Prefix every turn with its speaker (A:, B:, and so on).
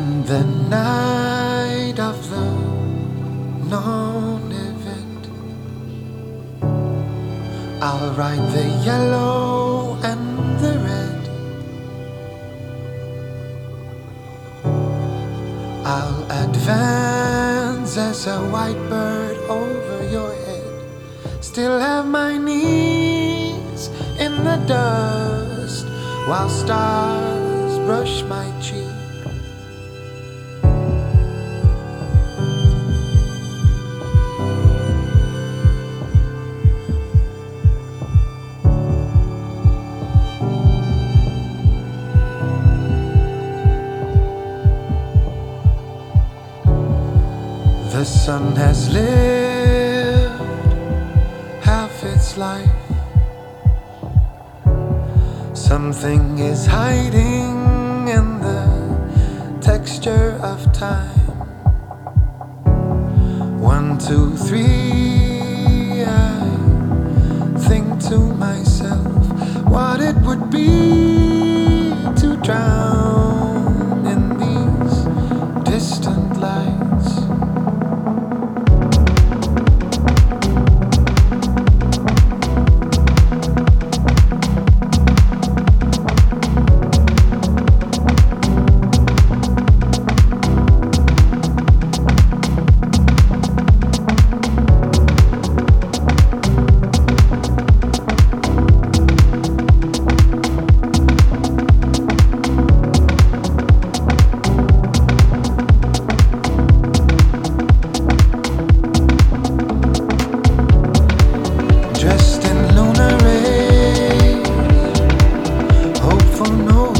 A: On the night of the non-event, I'll write the yellow and the red. I'll advance as a white bird over your head. Still have my knees in the dust while stars brush my cheek. The sun has lived half its life. Something is hiding in the texture of time. 1, 2, 3, I think to myself what it would be to drown in these distant lights. Dressed in lunar rays, hope for no